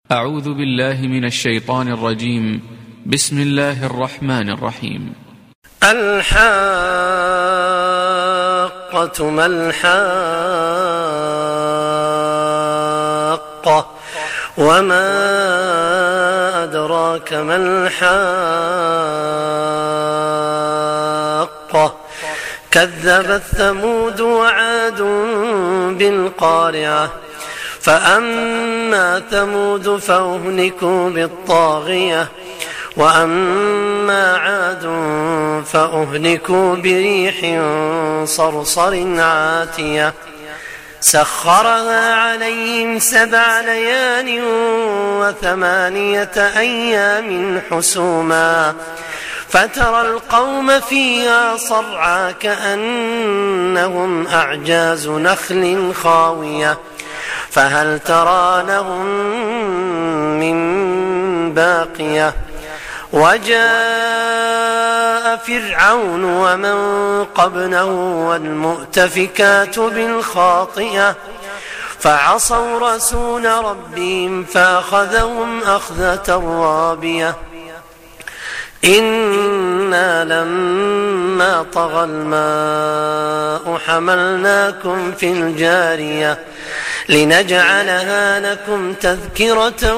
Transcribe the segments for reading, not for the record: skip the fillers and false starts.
أعوذ بالله من الشيطان الرجيم. بسم الله الرحمن الرحيم. الحاقة ما الحاقة وما أدراك ما الحاقة كذبت ثمود وعاد بالقارعة فأما ثمود فأهلكوا بالطاغية وأما عاد فأهلكوا بريح صرصر عاتية سخرها عليهم 7 ليال و8 أيام حسوما فترى القوم فيها صرعى كأنهم أعجاز نخل خاوية فهل ترى لهم من باقية وجاء فرعون ومن قبله والمؤتفكات بالخاطئة فعصوا رسول ربهم فأخذهم أخذة رابية إنا لما طغى الماء حملناكم في الجارية لنجعلها لكم تذكرة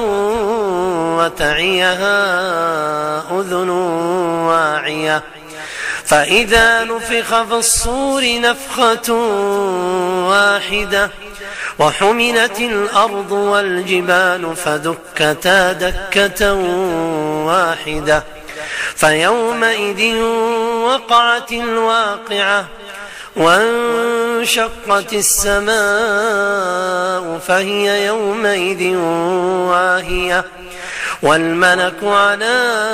وتعيها أذن واعية فإذا نفخ في الصور نفخة واحدة وحملت الأرض والجبال فدكتا دكة واحدة فيومئذ وقعت الواقعة وانشقت السماء فهي يومئذ واهية والملك على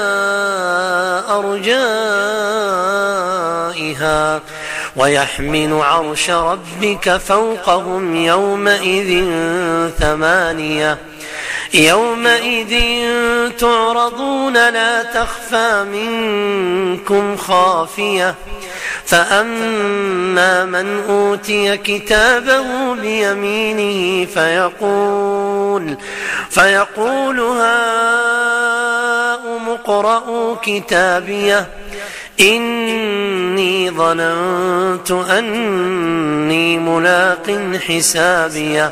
أرجائها ويحمل عرش ربك فوقهم يومئذ 8 يومئذ تعرضون لا تخفى منكم خافية فأما من أوتي كتابه بيمينه فيقول هاؤم اقرءوا كتابيه إني ظننت أني ملاق حسابيه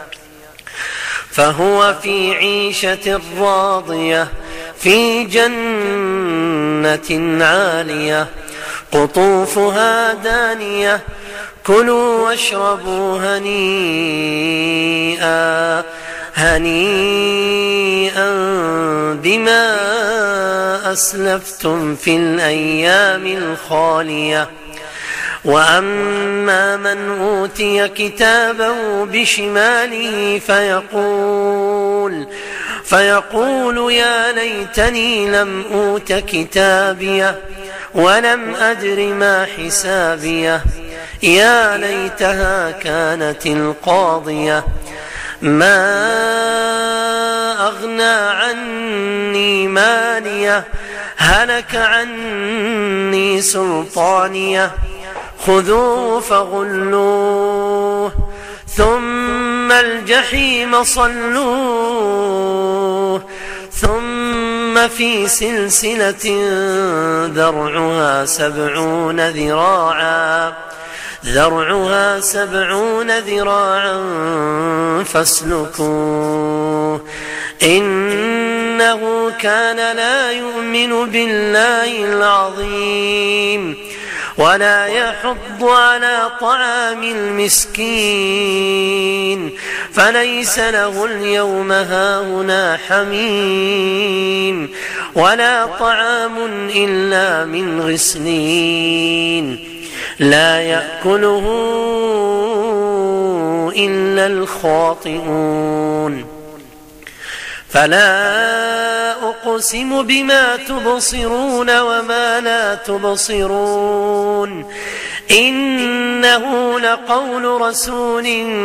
فهو في عيشة راضية في جنة عالية قطوفها دانية كلوا واشربوا هنيئا بما أسلفتم في الأيام الخالية وأما من أوتي كتابه بشماله فيقول يا ليتني لم أوت كتابيه ولم أدر ما حسابيه يا ليتها كانت القاضية ما أغنى عني ماليه هلك عني سلطانيه خذوه فغلوه ثم الجحيم صلوه ثم في سلسلة ذرعها 70 ذراعا فاسلكوه إنه كان لا يؤمن بالله العظيم ولا يحض على طعام المسكين فليس له اليوم هاهنا حميم ولا طعام إلا من غسلين لا يأكله إلا الخاطئون فلا أقسم بما تبصرون وما لا تبصرون إنه لقول رسول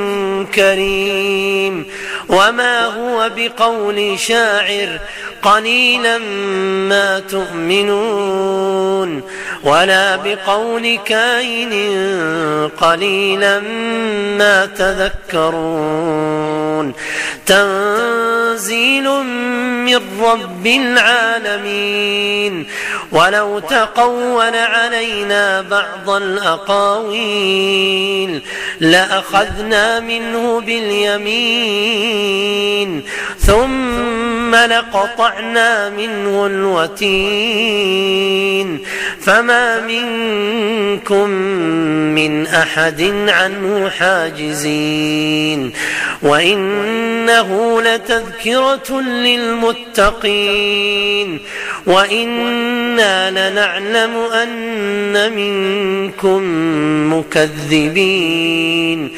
كريم وما هو بقول شاعر قليلا ما تؤمنون ولا بقول كاهن قليلا ما تذكرون تنزيل من رب العالمين. ولو تقول علينا بعض الأقاويل لأخذنا منه باليمين ثم لقطعنا منه الوتين فما منكم من أحد عنه حاجزين. وإنه لتذكرة للمتقين وإنا لنعلم أن منكم مكذبين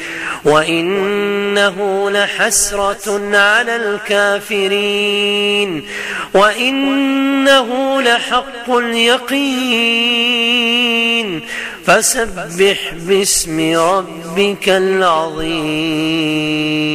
وإنه لحسرة على الكافرين وإنه لحق اليقين. فسبح باسم ربك العظيم.